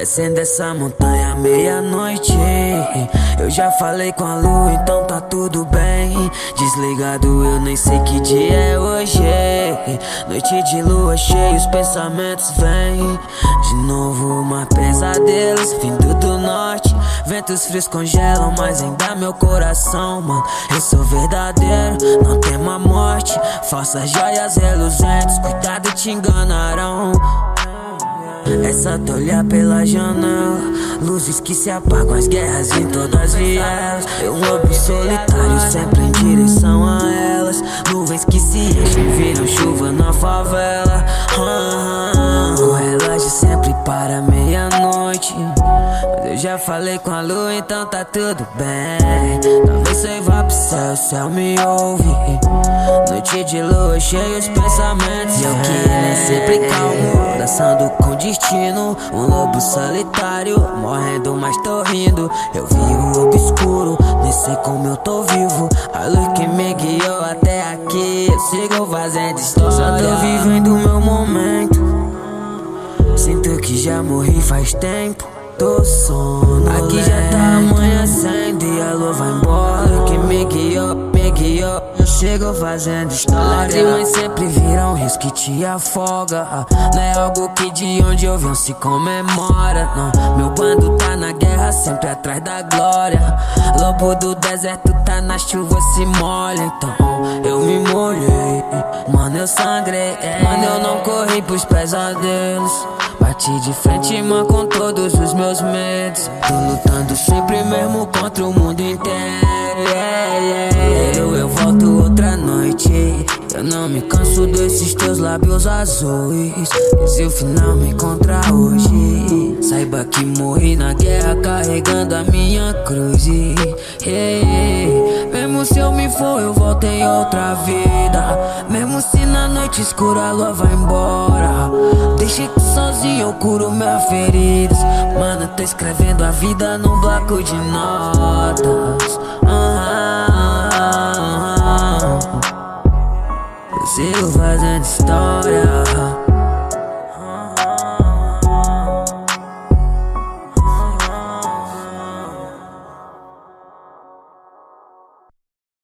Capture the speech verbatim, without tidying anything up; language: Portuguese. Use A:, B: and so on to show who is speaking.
A: descendo essa montanha meia-noite. Eu já falei com a lua, então tá tudo bem. Desligado, eu nem sei que dia é hoje. Noite de lua cheia, os pensamentos vêm. De novo uma pesadelos, vindo do norte. Ventos frios congelam, mas ainda meu coração, mano. Eu sou verdadeiro, não temo a morte. Falsas joias reluzentes, cuidado, te enganarão. É só tu olhar pela janela, luzes que se apagam, as guerras em todas as vielas. Eu um lobo solitário, sempre em direção a elas. Nuvens que se enchem, viram chuva na favela. ah, O relógio sempre para meia-noite, mas eu já falei com a lua, então tá tudo bem. Talvez você vá pro céu, o céu me ouve. Noite de lua cheia, os pensamentos. E eu que nem sempre calmo, dançando com destino. Um lobo solitário, morrendo mas tô rindo. Eu vi o obscuro, nem sei como eu tô vivo. A luz que me guiou até aqui, eu sigo fazendo história. Só tô vivendo o meu momento. Sinto que já morri faz tempo. Tô sono, aqui já tá amanhecendo e a lua vai embora. Que me guiou, me guiou, eu chego fazendo história. Lágrimas sempre viram risco que te afoga. Não é algo que de onde eu venho se comemora, não. Meu bando tá na guerra, sempre atrás da glória. Lobo do deserto tá na chuva, se molha. Então eu me molhei, mano, eu sangrei. Mano, eu não corri pros pesadelos. Bati de frente, mano, com todos os meus medos. Tô lutando sempre mesmo contra o mundo inteiro. yeah, yeah. Eu, eu volto outra noite. Eu não me canso desses teus lábios azuis. E se o final me encontrar hoje, saiba que morri na guerra carregando a minha cruz. yeah. Mesmo se eu me for, eu volto em outra vida. Mesmo se na noite escura a lua vai embora, deixa que sozinho eu curo minhas feridas. Mano, eu tô escrevendo a vida num bloco de notas. ah, ah, ah. Eu sigo fazendo história.